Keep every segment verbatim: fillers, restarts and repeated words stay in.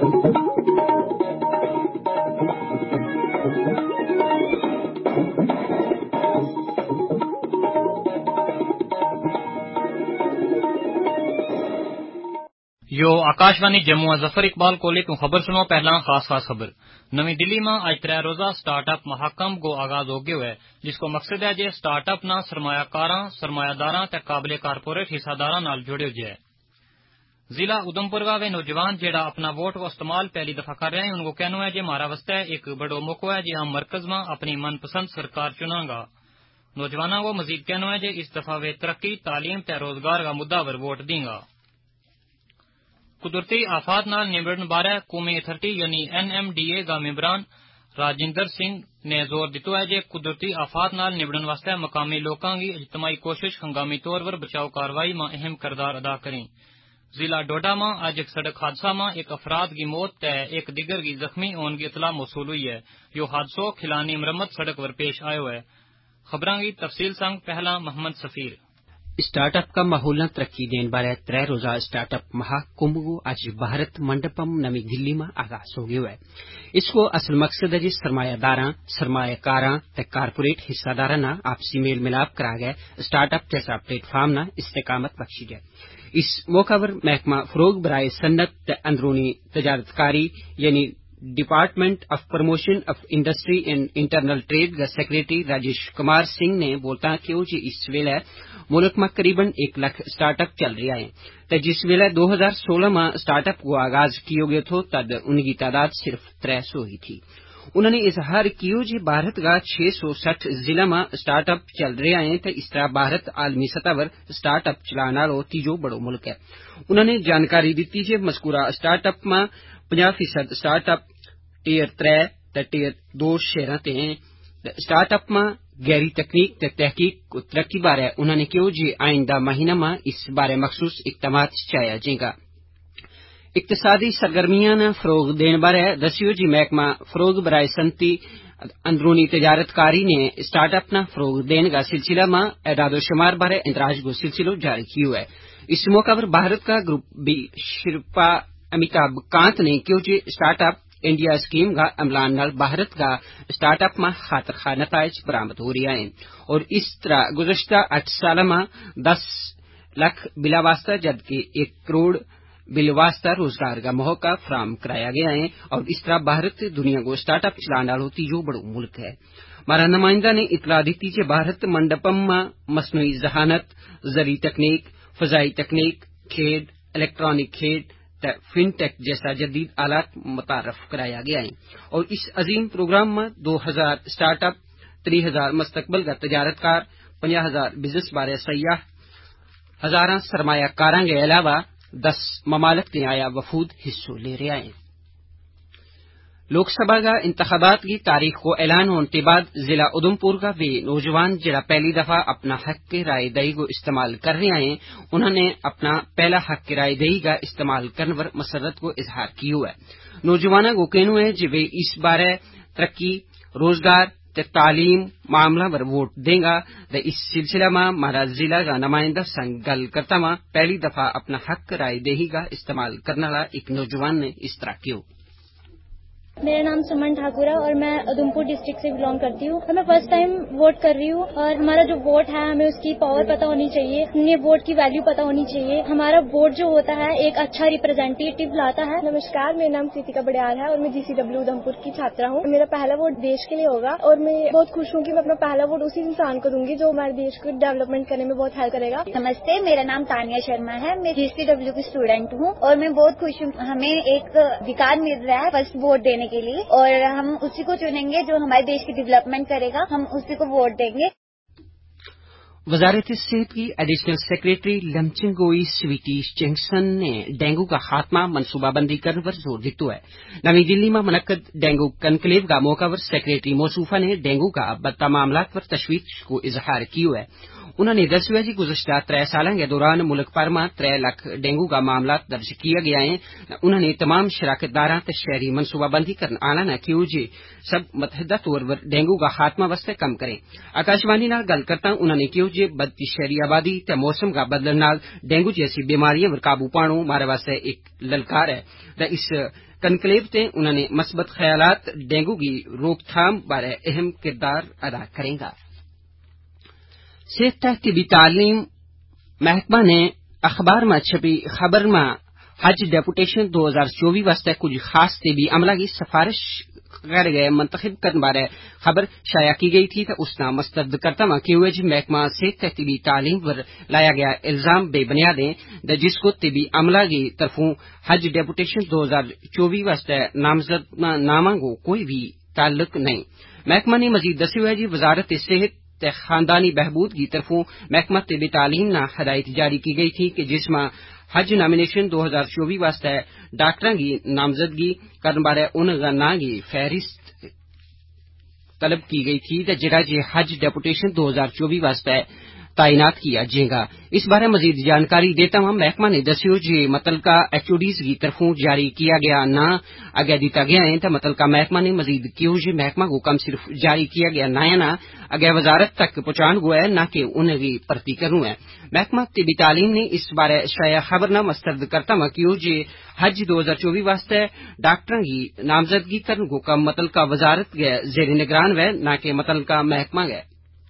You Akashvani Jammu Zafar Iqbal Koli تو خبر سنو پہلا خاص خاص خبر نوی دلی میں آج تر روزہ سٹارٹ اپ محکم کو آغاز ہو گیا ہے جس کو مقصد ہے جی سٹارٹ اپ نہ سرمایہ کاراں سرمایہ داراں تے قابل کارپوریٹ حصہ داراں نال جڑے جائے ضلع ادھمپور کا وہ نوجوان جہاں اپنا ووٹ کو استعمال پہلی دفعہ کر رہے ہیں ان کو کہنا ہے جی ہمارا واسطہ ایک بڑو موقع ہے جی ہم مرکز میں اپنی من پسند سرکار چنا گا نوجوانوں کو مزید کہنا ہے جی اس دفعہ وہ ترقی تعلیم تے روزگار کا مدعا پر ووٹ دیں گا قدرتی آفات نال نمٹن بارے قومی اتھارٹی یعنی این ایم ڈی اے کا ممبران راجندر سنگھ نے زور دیتا ہے کہ قدرتی آفات نال نمٹن واسطے مقامی لوکاں کی اجتماعی کوشش ہنگامی طور پر بچاؤ کاروائی میں اہم کردار ادا کریں ضلع ڈوڈا میں آج ایک سڑک حادثہ میں ایک افراد کی موت تے ایک دیگر کی زخمی ہونے کی اطلاع موصول ہوئی ہے یہ حادثہ کھلانی مرمت سڑک پر پیش آیا ہے خبراں کی تفصیل سنگ پہلا محمد سفیر اسٹارٹ اپ کا ماحول ترقی دین بارے تر روزہ اسٹارٹ اپ مہا کمبھ کو آج بھارت منڈپم نئی دلی میں آغاز ہو گیا ہے اس کو اصل مقصد ہے جی سرمایہ داراں سرمایہ کاراں تے کارپوریٹ حصہ داراں نہ آپسی میل ملاپ کرا گیا اسٹارٹ اپ جیسا پلیٹ فارم نہ استقامت بخشی جائے اس موقع پر محکمہ فروغ برائے صنعت تے اندرونی تجارت کاری یعنی department of promotion of industry and internal trade کا سیکریٹری راجیش کمار سنگھ نے بولتا کہ جی اس ویلے ملک میں قریباً ایک لاکھ اسٹارٹ اپ چل رہا ہے تو جس ویلے دو ہزار سولہ میں اسٹارٹ اپ کو آغاز کیا گیا تھا تد ان کی تعداد صرف تر سو ہی تھی انہوں نے اظہار کیا جی بھارت کا چھ سو سٹھ ضلع میں اسٹارٹ اپ چل رہے ہیں تو اس طرح بھارت عالمی سطح پر اسٹارٹ اپ چلانے والا تیجو بڑو ملک ہے انہوں نے جانکاری دیتی کہ مذکورہ اسٹارٹ اپ میں پنجہ فیصد اسٹارٹ اپ ٹیئر تر ٹیئر دو شہراں تے ہیں اسٹارٹ اپ میں گہری تکنیک تے تحقیق ترقی بارے انہوں نے کہا جی آئندہ مہینہ میں اس بارے مخصوص اقدامات چایا جائے گا اقتصادی سرگرمیاں نے فروغ دین بارے دسیو جی محکمہ فروغ برائے صنعتی اندرونی تجارت کاری نے اسٹارٹ اپ نہ فروغ دین کا سلسلہ میں اعداد و شمار بارے اندراج کو سلسلہ جاری کیا ہے اس موقع پر بھارت کا گروپ بی شرپا امیتابھ کانت نے کہا جی اسٹارٹ اپ انڈیا اسکیم کا عملان نال بھارت کا اسٹارٹ اپ میں خاطر خواہ نتائج برآمد ہو رہا ہے اور اس طرح گزشتہ آٹھ سال میں دس لاکھ بلا واسطہ جبکہ ایک کروڑ بلا واسطہ روزگار کا موقع فراہم کرایا گیا ہے اور اس طرح بھارت دنیا کو اسٹارٹ اپ چلانے والا تیجو بڑو ملک ہے ہمارا نمائندہ نے اطلاع دی کہ بھارت منڈپم میں مصنوعی ذہانت زرعی تکنیک فضائی تکنیک کھیڈ الیکٹرانک کھیڈ فن ٹیک جیسا جدید آلات متعارف کرایا گیا ہے اور اس عظیم پروگرام میں دو ہزار اسٹارٹ اپ تری ہزار مستقبل کا تجارت کار پنجہ ہزار بزنس بارے سیاح ہزاراں سرمایہ کاراں کے علاوہ دس ممالک کے آیا وفود حصہ لے رہے ہیں لوک سبھا کا انتخابات کی تاریخ کو اعلان ہونے کے بعد ضلع ادھمپور کا بھی نوجوان جڑا پہلی دفعہ اپنا حق کی رائے دہی کو استعمال کر رہے ہیں انہوں نے اپنا پہلا حق کی رائے دہی کا استعمال کرنے پر مسرت کو اظہار کیا ہے نوجوانوں کو کہنا ہے کہ وہ اس بارے ترقی روزگار تے تعلیم معاملہ پر ووٹ دیں گا تو اس سلسلہ میں ہمارا ضلع کا نمائندہ سنگ گل کرتا ہوا پہلی دفعہ اپنا حق رائے دہی کا استعمال کرنے والا ایک نوجوان نے اس طرح کیا میرا نام سمن ٹھاکر ہے اور میں ادھمپور ڈسٹرکٹ سے بلانگ کرتی ہوں اور میں فرسٹ ٹائم ووٹ کر رہی ہوں اور ہمارا جو ووٹ ہے ہمیں اس کی پاور پتہ ہونی چاہیے ہمیں ووٹ کی ویلیو پتہ ہونی چاہیے ہمارا ووٹ جو ہوتا ہے ایک اچھا ریپرزینٹیٹو لاتا ہے. نمسکار, میرا نام سیتیکا بڑیال ہے اور میں جی سی ڈبلیو ادھمپور کی چھاترا ہوں. میرا پہلا ووٹ دیش کے لیے ہوگا اور میں بہت خوش ہوں کہ میں اپنا پہلا ووٹ اسی انسان کو دوں گی جو ہمارے دیش کو ڈیولپمنٹ کرنے میں بہت ہیلپ کرے گا. نمستے, میرا نام تانیہ شرما ہے, میں جی سی ڈبلیو کی اسٹوڈینٹ ہوں اور میں بہت خوش ہوں. ہمیں ایک ادھیکار مل رہا ہے فرسٹ ووٹ دینے کے لیے اور ہم اسی کو چنیں گے جو ہمارے دیش کی ڈیولپمنٹ کرے گا, ہم اسی کو ووٹ دیں گے. وزارت صحت کی ایڈیشنل سیکریٹری لمچنگوئی سویٹی چنگسن نے ڈینگو کا خاتمہ منصوبہ بندی کرنے پر زور دیتا ہے. نئی دلی میں منعقد ڈینگو کنکلیو کا موقع پر سیکریٹری موصوفہ نے ڈینگو کا بدتر معاملات پر تشویش کو اظہار کیا ہے. انہوں نے دسیا جی گزشتہ ترے سالوں کے دوران ملک بھر میں ترے لاکھ ڈینگو کا معاملات درج کیا گیا ہے. انہوں نے تمام شراکت داراں تے شہری منصوبہ بندی کرنے آنا نہ کیوں جی سب متحدہ طور پر ڈینگو کا خاتمہ واسطے کم کریں. آکاشوانی نال گل کرتا انہوں نے کیوں جی بدتی شہری آبادی تے موسم کا بدلن نال ڈینگو جیسی بیماریاں پر قابو پانو ہمارے واسطے ایک للکار ہے. اس کنکلیو تے انہوں نے مثبت خیالات ڈینگو کی روک تھام بارے اہم کردار ادا کریں گا. صحت طبی تعلیم محکمہ نے اخبار میں چھپی خبر میں حج ڈیپوٹیشن دو ہزار چوبی واسطے کچھ خاص طبی عملہ کی سفارش کر گئے منتخب کرنے بارے خبر شائع کی گئی تھی. تو اس کا مسترد کرتا ہوا کہ جی محکمہ صحت طبی تعلیم پر لایا گیا الزام بے بنیاد ہے جس کو طبی عملہ کی طرفوں حج ڈیپوٹیشن دو ہزار چوبی واسطے نامزد نامہ کو کوئی بھی تعلق نہیں. محکمہ نے مزید دسیا ہے جی وزارت صحت خاندانی بہبود کی طرفوں محکمہ طبی تعلیم نہ ہدایت جاری کی گئی تھی کہ جس میں حج نامینیشن دو ہزار چوبی واسطے ڈاکٹراں کی نامزدگی کرنے بارے ان کا نام کی فہرست طلب کی گئی تھی جہاں جی حج ڈیپوٹیشن دو ہزار چوبی واسطے تعینات کیا جائے گا. اس بارے مزید جانکاری دیتا ہوں محکمہ نے دسیو جی متعلقہ ایچ او ڈیز کی طرفوں جاری کیا گیا نہ آگے دیتا گیا ہے. تو متعلقہ محکمہ نے مزید کیوں جی محکمہ کو کم صرف جاری کیا گیا نہ نہ آگے وزارت تک پہنچان ہوا ہے نہ کہ انہیں کی پرتی کروں ہے. محکمہ طبی تعلیم نے اس بارے شائع خبر نہ مسترد کرتا ہوا کیوں جی حج دو ہزار چوبی واسطے ڈاکٹروں کی نامزدگی کرنے کو کم متعلقہ وزارت کے زیر نگران ہے نہ کہ متعلقہ محکمہ ہے.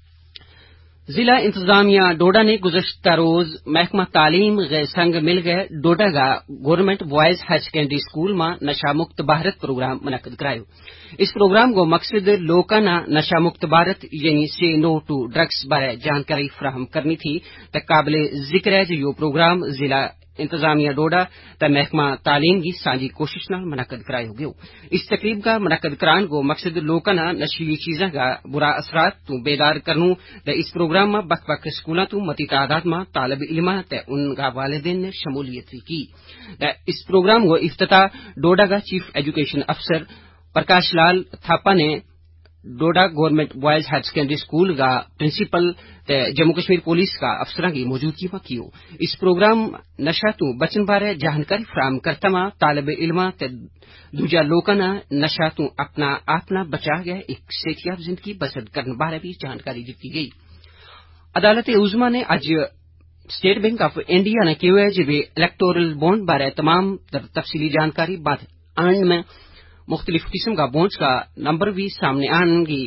ضلع انتظامیہ ڈوڈا نے گزشتہ روز محکمہ تعلیم غیر سنگ مل گئے ڈوڈا کا government boys higher secondary school میں نشہ مکت بھارت پروگرام منعقد کرایا. اس پروگرام کو مقصد لوکاں نشہ مکت بھارت یعنی سے نو ٹو ڈرگس بارے جانکاری فراہم کرنی تھی. قابل ذکر ہے جو پروگرام ضلع انتظامیہ ڈوڈا تے محکمہ تعلیم کی سانجی کوشش نال منعقد کرایا گیا. اس تقریب کا منعقد کران کو مقصد لوکاں نشیلی چیزاں کا برا اثرات تو بیدار کرنو. تے اس پروگرام میں بک بک اسکولاں تو متی تعداد میں طالب علماں تے ان کا والدین نے شمولیت کی. اس پروگرام کو افتتاح ڈوڈا کا چیف ایجوکیشن افسر پرکاش لال تھاپا نے Doda government boys higher secondary school کا پرنسپل تے جموں کشمیر پولیس کا افسران کی موجودگی میں کیو. اس پروگرام نشہ تو بچن بارے جانکاری فراہم کرتا ہوا طالب علماں تے دوجا لوکاں نشہ تو اپنا آپنا بچا گئے ایک صحتیاب زندگی بسر کرنے بارے بھی جانکاری دی گئی. عدالت عظمیٰ نے اج اسٹیٹ بینک آف انڈیا نے کہا ہے جب الیکٹورل بانڈ بارے تمام تفصیلی جانکاری بعد آن میں مختلف قسم کا بونڈز کا نمبر بھی سامنے آنے کی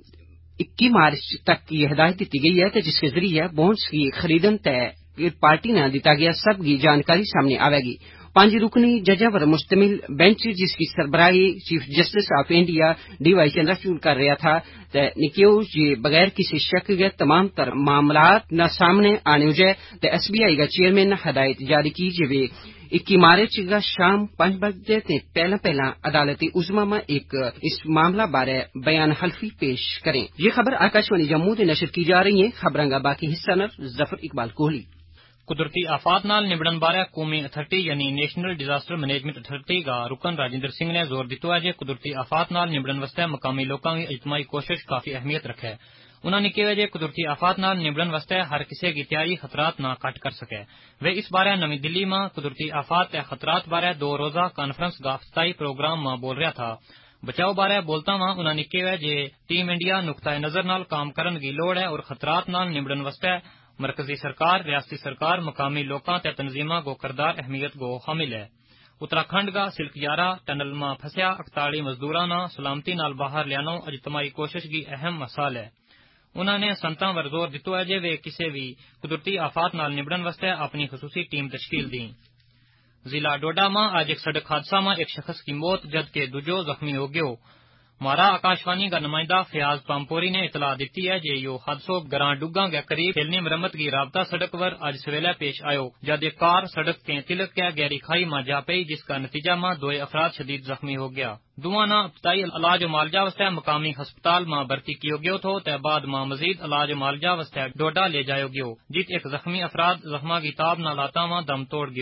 اکیس مارچ تک کی ہدایت دی گئی ہے جس کے ذریعے بونڈز کی خریدن طے پارٹی نے دیتا گیا سب کی جانکاری سامنے آئے گی. پانچ رکنی ججوں پر مشتمل بینچ جس کی سربراہی chief justice of India D Y Chandrachud کر رہا تھا نکیو جی بغیر کسی شک کے تمام تر معاملات نہ سامنے آنے جائے تو ایس بی آئی کا چیئرمین نے ہدایت جاری کی جب اکی مارچ کا شام پانچ بجے تے پہلا پہلا عدالت عظمیٰ میں ایک اس معاملہ بارے بیان حلفی پیش کریں. یہ خبر آکاشوانی جموں سے نشر کی جا رہی ہے. خبراں کا باقی حصہ نر ظفر اقبال کوہلی. قدرتی آفات نال نبڑن بارے قومی اتھارٹی یعنی نیشنل ڈیزاسٹر مینجمنٹ اتھارٹی کا رکن راجندر سنگھ نے زور دیتا ہے کہ قدرتی آفات نال نبڑن واسطے مقامی لوگوں کی اجتماعی کوشش کافی اہمیت رکھے. انہوں نے کہا کہ قدرتی آفات نال نبڑن واسطے ہر کسی کی تیاری خطرات نہ کٹ کر سکے. وہ اس بارے نئی دلی میں قدرتی آفات تے خطرات بارے دو روزہ کانفرنس کا افتتاحی پروگرام میں بول رہا تھا. بچاؤ بارے بولتا ہوا انہوں نے کہا کہ ٹیم انڈیا نقطۂ نظر نال کام کرن کی لوڑ ہے اور خطرات نال نبڑن واسطے مرکزی سرکار ریاستی سرکار مقامی لوکاں تے تنظیماں کو کردار اہمیت کو حامل ہے. اتراکھنڈ کا سلک یارہ ٹنل میں پھنسیا اکتالی مزدوراں سلامتی نال باہر لیانو اجتماعی کوشش کی اہم مثال ہے. انہوں نے سنتاں ور زور دیتا ہے کہ وہ کسی بھی قدرتی آفات نال نبڑن واسطے اپنی خصوصی ٹیم تشکیل دیں. ضلع ڈوڈا میں آج ایک سڑک حادثہ میں ایک شخص کی موت جبکہ دوجو زخمی ہو گئے. مارا آکاشوانی کا نمائندہ فیاض پامپوری نے اطلاع دیتی ہے کہ یہ حادثہ گراں ڈگاں کے قریب کھیلنی مرمت کی رابطہ سڑک پر آج سویلے پیش آئے جب ایک کار سڑک کے تلک کے گہری کھائی میں جا پئی جس کا نتیجہ میں دو افراد شدید زخمی ہو گیا. دونوں ابتدائی علاج و معالجہ واسطے مقامی ہسپتال میں بھرتی کیو گیو تھو تے بعد میں مزید علاج و معالجہ واسطے ڈوڈا لے جاؤ گیو جت ایک زخمی افراد زخمہ کی تاب نہ لاتا میں دم توڑ گیو.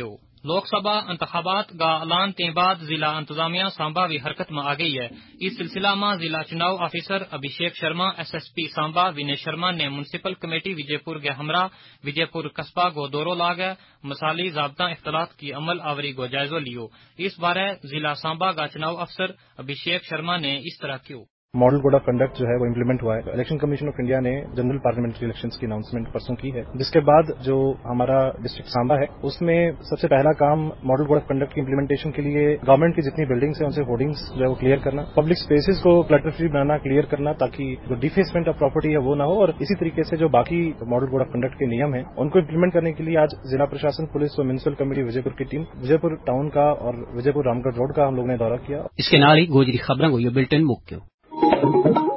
لوک سبھا انتخابات کا اعلان کے بعد ضلع انتظامیہ سامبا بھی حرکت میں آ گئی ہے۔ اس سلسلہ میں ضلع چناؤ officer Abhishek Sharma, S S P Samba Vinay Sharma نے میونسپل کمیٹی وجے پور کے ہمراہ وجے پور قصبہ کو دورو لاگا مثالی ضابطہ اختلاط کی عمل آوری کو جائزہ لیو۔ اس بارے ضلع سامبا کا چناؤ افسر ابھیشیک شرما نے اس طرح کیوں ماڈل کوڈ آف کنڈکٹ جو ہے وہ امپلیمنٹ ہوا ہے۔ الیکشن کمیشن آف انڈیا نے جنرل پارلیمنٹری الیکشنز کی اناؤنسمنٹ پرسوں کی ہے، جس کے بعد جو ہمارا ڈسٹرکٹ سامبا ہے اس میں سب سے پہلا کام ماڈل کوڈ آف کنڈکٹ کی امپلیمنٹیشن کے لیے گورنمنٹ کی جتنی بلڈنگس ہیں ان سے ہورڈنگس جو ہے وہ کلیئر کرنا، پبلک اسپیسز کو کلٹر فری بنانا، کلیئر کرنا تاکہ جو ڈیفیسمنٹ آف پراپرٹی ہے وہ نہ ہو، اور اسی طریقے سے جو باقی ماڈل کوڈ آف کنڈکٹ کے نیم ہیں ان کو امپلیمنٹ کرنے کے لیے آج ضلع پرشاسن، پولیس اور میونسپل کمیٹی وجے پور کی ٹیم وجے پور ٹاؤن کا اور وجے پور رام گڑھ روڈ کا ہم لوگ نے دورہ کیا۔ اس کے نال ہی گوجری خبروں کو یہ بلٹن مک